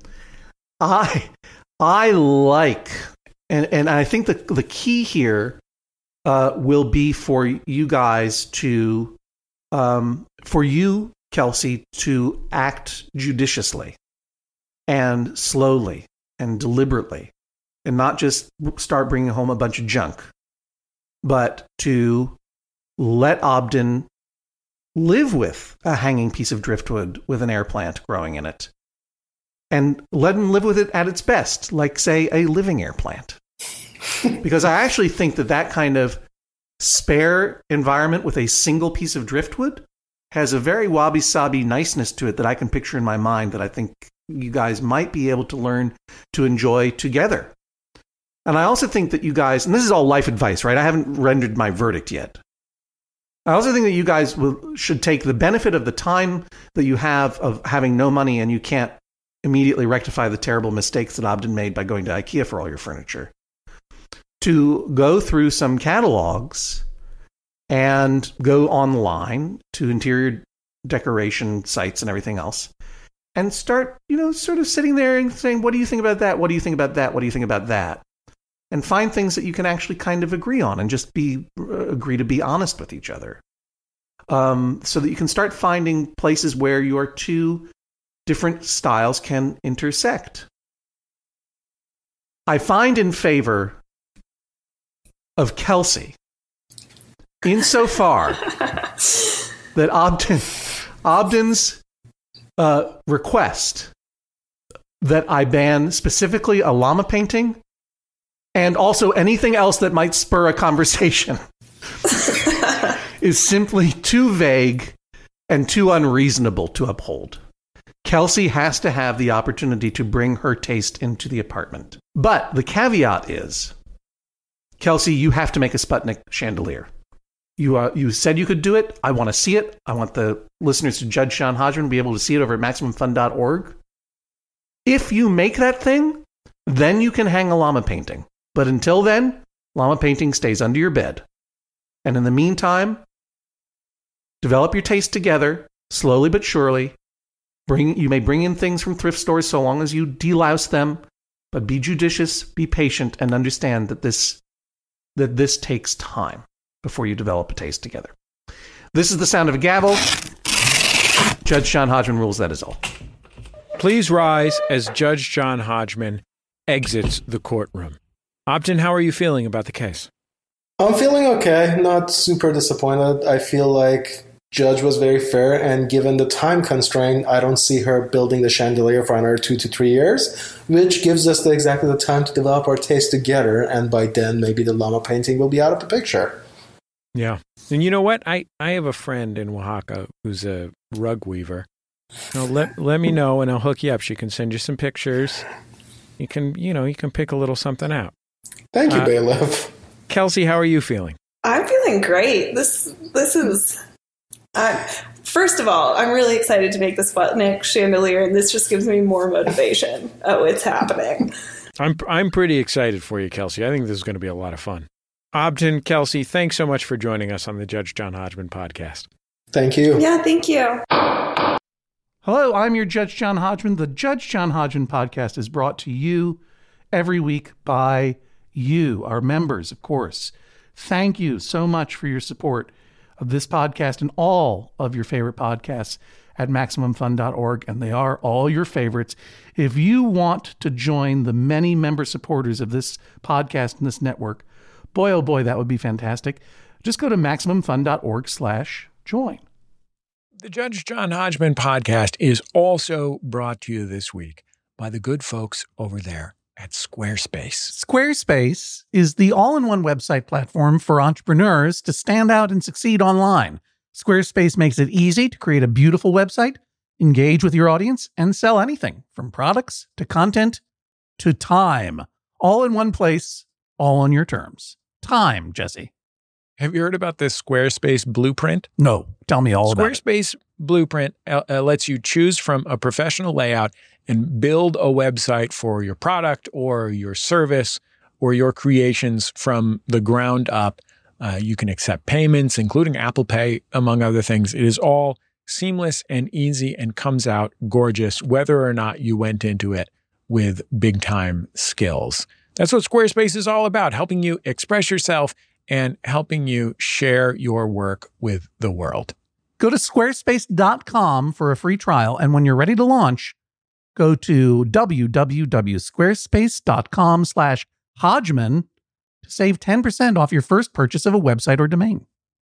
I I like, and, and I think the, the key here uh, will be for you guys to, um, for you, Kelsey, to act judiciously and slowly and deliberately and not just start bringing home a bunch of junk, but to let Obden live with a hanging piece of driftwood with an air plant growing in it and let him live with it at its best, like, say, a living air plant. Because I actually think that that kind of spare environment with a single piece of driftwood has a very wabi-sabi niceness to it that I can picture in my mind that I think you guys might be able to learn to enjoy together. And I also think that you guys, and this is all life advice, right? I haven't rendered my verdict yet. I also think that you guys will, should take the benefit of the time that you have of having no money and you can't immediately rectify the terrible mistakes that Obden made by going to IKEA for all your furniture, to go through some catalogs and go online to interior decoration sites and everything else and start, you know, sort of sitting there and saying, what do you think about that? What do you think about that? What do you think about that? And find things that you can actually kind of agree on and just be uh, agree to be honest with each other. Um, so that you can start finding places where your two different styles can intersect. I find in favor of Kelsey insofar that Obden, Obden's uh, request that I ban specifically a llama painting and also anything else that might spur a conversation is simply too vague and too unreasonable to uphold. Kelsey has to have the opportunity to bring her taste into the apartment. But the caveat is, Kelsey, you have to make a Sputnik chandelier. You uh, you said you could do it. I want to see it. I want the listeners to judge Sean Hodgman to be able to see it over at maximum fun dot org. If you make that thing, then you can hang a llama painting. But until then, llama painting stays under your bed. And in the meantime, develop your taste together, slowly but surely. Bring You may bring in things from thrift stores so long as you delouse them, but be judicious, be patient, and understand that this that this takes time before you develop a taste together. This is the sound of a gavel. Judge Sean Hodgman rules, that is all. Please rise as Judge John Hodgman exits the courtroom. Obden, how are you feeling about the case? I'm feeling okay, not super disappointed. I feel like Judge was very fair, and given the time constraint, I don't see her building the chandelier for another two to three years, which gives us the, exactly the time to develop our taste together, and by then maybe the llama painting will be out of the picture. Yeah. And you know what? I, I have a friend in Oaxaca who's a rug weaver. Now, let, let me know, and I'll hook you up. She can send you some pictures. You can, you know, you can pick a little something out. Thank you, uh, Bailiff. Kelsey, how are you feeling? I'm feeling great. This this is. Uh, first of all, I'm really excited to make this Sputnik chandelier, and this just gives me more motivation. Oh, it's happening. I'm I'm pretty excited for you, Kelsey. I think this is going to be a lot of fun. Obden, Kelsey, thanks so much for joining us on the Judge John Hodgman podcast. Thank you. Yeah, thank you. Hello, I'm your Judge John Hodgman. The Judge John Hodgman podcast is brought to you every week by you, our members, of course. Thank you so much for your support of this podcast and all of your favorite podcasts at Maximum Fun dot org, and they are all your favorites. If you want to join the many member supporters of this podcast and this network, boy, oh boy, that would be fantastic. Just go to Maximum Fun dot org slash join. The Judge John Hodgman podcast is also brought to you this week by the good folks over there at Squarespace. Squarespace is the all-in-one website platform for entrepreneurs to stand out and succeed online. Squarespace makes it easy to create a beautiful website, engage with your audience, and sell anything from products to content to time. All in one place, all on your terms. Time, Jesse. Have you heard about this Squarespace blueprint? No. Tell me all about it. Squarespace blueprint uh, uh, lets you choose from a professional layout and build a website for your product or your service or your creations from the ground up. Uh, you can accept payments, including Apple Pay, among other things. It is all seamless and easy and comes out gorgeous, whether or not you went into it with big time skills. That's what Squarespace is all about, helping you express yourself and helping you share your work with the world. Go to squarespace dot com for a free trial, and when you're ready to launch, go to www.squarespace.com slash Hodgman to save ten percent off your first purchase of a website or domain.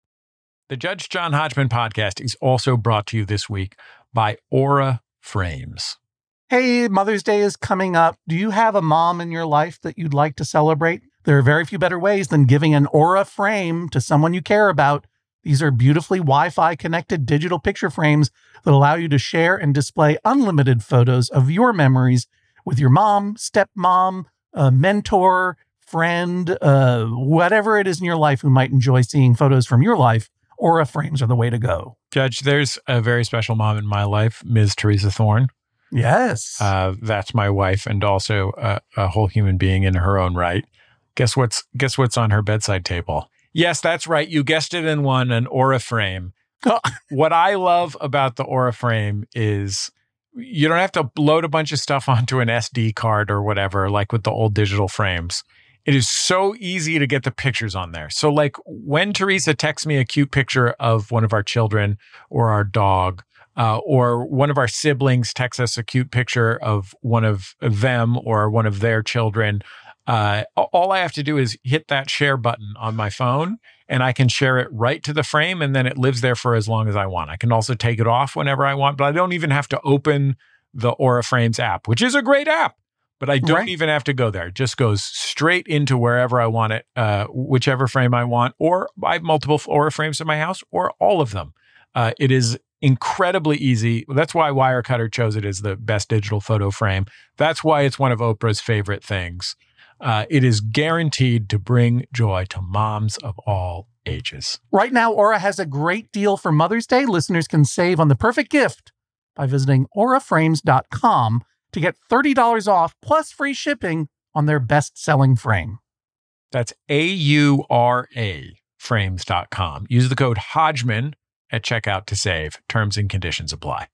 The Judge John Hodgman podcast is also brought to you this week by Aura Frames. Hey, Mother's Day is coming up. Do you have a mom in your life that you'd like to celebrate? There are very few better ways than giving an Aura frame to someone you care about. These are beautifully Wi-Fi connected digital picture frames that allow you to share and display unlimited photos of your memories with your mom, stepmom, a mentor, friend, uh, whatever it is in your life who might enjoy seeing photos from your life. Aura frames are the way to go. Judge, there's a very special mom in my life, Miz Teresa Thorne. Yes. Uh, that's my wife and also a, a whole human being in her own right. Guess what's guess what's on her bedside table? Yes, that's right. You guessed it in one, an Aura frame. What I love about the Aura frame is you don't have to load a bunch of stuff onto an S D card or whatever, like with the old digital frames. It is so easy to get the pictures on there. So like when Teresa texts me a cute picture of one of our children or our dog, uh, or one of our siblings texts us a cute picture of one of them or one of their children, Uh, all I have to do is hit that share button on my phone and I can share it right to the frame and then it lives there for as long as I want. I can also take it off whenever I want, but I don't even have to open the Aura Frames app, which is a great app, but I don't right. even have to go there. It just goes straight into wherever I want it, uh, whichever frame I want, or I have multiple Aura Frames in my house or all of them. Uh, it is incredibly easy. That's why Wirecutter chose it as the best digital photo frame. That's why it's one of Oprah's favorite things. Uh, it is guaranteed to bring joy to moms of all ages. Right now, Aura has a great deal for Mother's Day. Listeners can save on the perfect gift by visiting aura frames dot com to get thirty dollars off plus free shipping on their best-selling frame. That's A U R A frames dot com. Use the code Hodgman at checkout to save. Terms and conditions apply.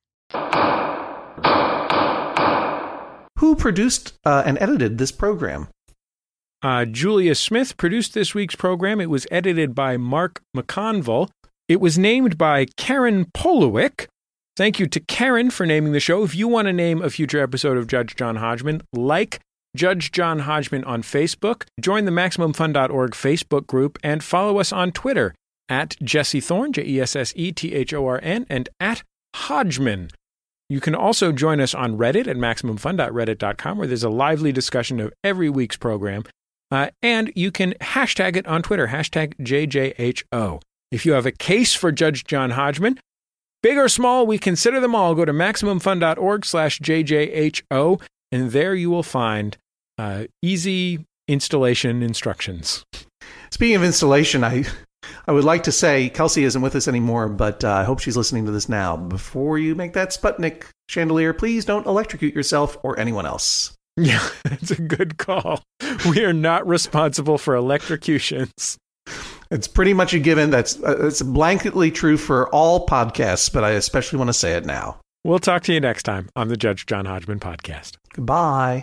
Who produced uh, and edited this program? Uh, Julia Smith produced this week's program. It was edited by Mark McConville. It was named by Karen Polowick. Thank you to Karen for naming the show. If you want to name a future episode of Judge John Hodgman, like Judge John Hodgman on Facebook, join the Maximum Fun dot org Facebook group, and follow us on Twitter at Jesse Thorne, J E S S E T H O R N, and at Hodgman. You can also join us on Reddit at maximum fun dot reddit dot com, where there's a lively discussion of every week's program. Uh, and you can hashtag it on Twitter, hashtag J J H O. If you have a case for Judge John Hodgman, big or small, we consider them all. Go to maximum fun dot org slash J J H O, and there you will find uh, easy installation instructions. Speaking of installation, I I would like to say Kelsey isn't with us anymore, but uh, I hope she's listening to this now. Before you make that Sputnik chandelier, please don't electrocute yourself or anyone else. Yeah, that's a good call. We are not responsible for electrocutions. It's pretty much a given. That's uh, it's blanketly true for all podcasts, but I especially want to say it now. We'll talk to you next time on the Judge John Hodgman podcast. Goodbye.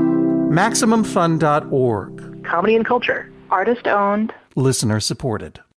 Maximum Fun dot org. Comedy and culture. Artist owned. Listener supported.